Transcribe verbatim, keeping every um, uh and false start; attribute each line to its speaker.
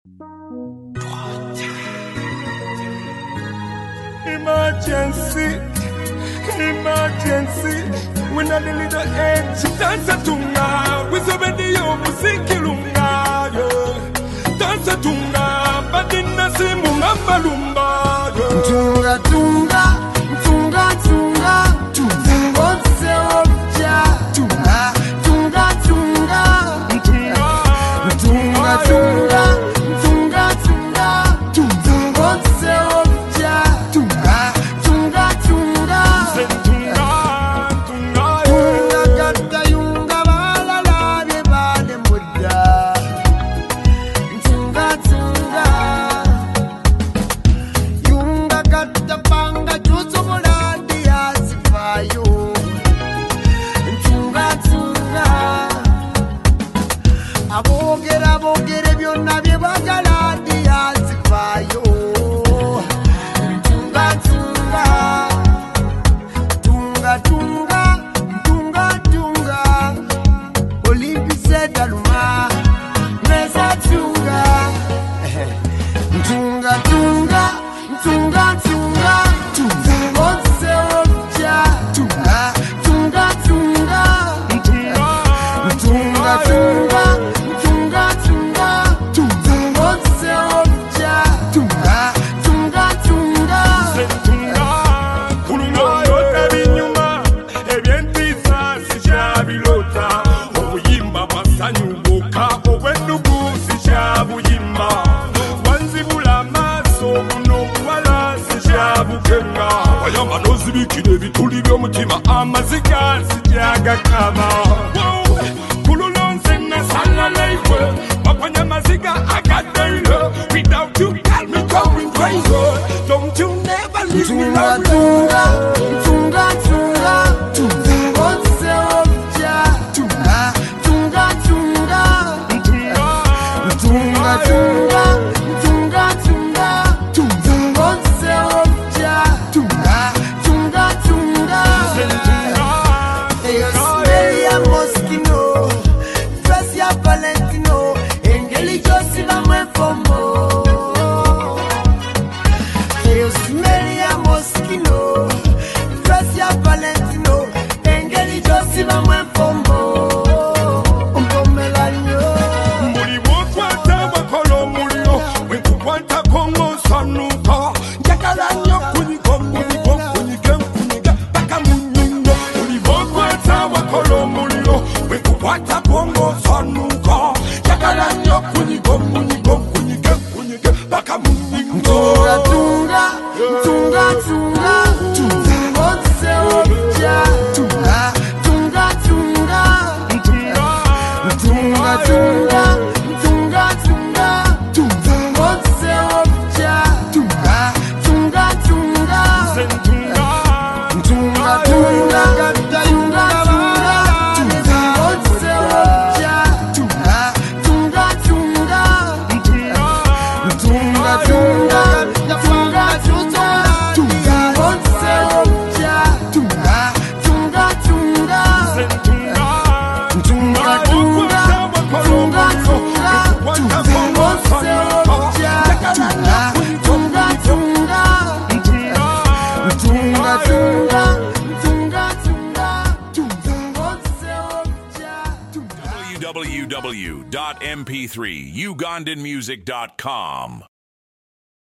Speaker 1: Emergency, emergency. When I the little edge, dance a tunga. We so ready yo musiki lunga yo. Dance a tunga, badina simu ngamba lumba yo.
Speaker 2: Tunga tunga, tunga tunga, tunga. What's obja? Tunga, tunga tunga, tunga, tunga tunga, tunga tunga, tunga. What's obja? Tunga, tunga tunga,
Speaker 1: Tunga, tunga,
Speaker 2: tunga kata yunga bala la be bale muda. Tunga tunga, yunga kata panga jutsu mulandi asifayo. Tunga tunga, abogera abogere byonna bye bagalandi asifayo. Tunga tunga, tunga tunga, tunga tunga, Olympise daluma, meza tunga, tunga tunga, tunga tunga, tunga, what's obja? Tunga, tunga tunga, tunga tunga, tunga tunga, tunga, what's obja? Tunga, tunga tunga.
Speaker 1: tunga. Kululongota binyuma, ebyentisa sishabilota. Obuyimba masanyubuka, obwendugu sishabuyimba. Wanzibula amaso, buno buwala sishabukenga. Wayamba n'ozibikira ebituli by'omutima, amaziga sijagakaba. Wow! Kululonse nasala leikwe, wapanya maziga agadeile. Without you, got me going crazy. Don't you never leave me
Speaker 2: Tunga
Speaker 1: alone.
Speaker 2: tunga, tunga tunga, tunga, what's obja? Tunga, tunga tunga, tunga tunga, tunga tunga, tunga, what's obja? Tunga, tunga tunga. Hey, smell ya Moschino, dress ya Valentino, engeli Josiva mwefomo. Hey, smell ya Moschino, dress ya Valentino, engeli Josiva mwefomo. Umpomelanyo,
Speaker 1: Buli bw'okwata wakola omuliro, bwe nkukwatako ng'osanuka. Njagala nnyo kunyiga omunyigo, nkunyiga nkunyiga paka mu nnyindo. Buli bw'okwata wakola omuliro, bwe nkukwatako ng'osanuka. Njagala nnyo kunyiga omunyigo, nkunyiga nkunyiga paka mu nnyindo.
Speaker 2: tunga tunga, tunga tunga, tunga, what's obja? Tunga, tunga tunga, tunga tunga, tunga tunga, tunga, what's obja? Tunga, tunga tunga,
Speaker 1: Tunga,
Speaker 2: tunga tunga, tunga tunga, tunga, what's obja? Tunga, tunga tunga, tunga tunga, tunga tunga, tunga, what's obja? Tunga, tunga tunga,
Speaker 1: tunga.
Speaker 2: tunga tunga, tunga tunga, tunga, what's obja? Tunga, tunga tunga, tunga tunga, tunga tunga, tunga, what's obja? Tunga.
Speaker 3: w w w dot m p three ugandan music dot com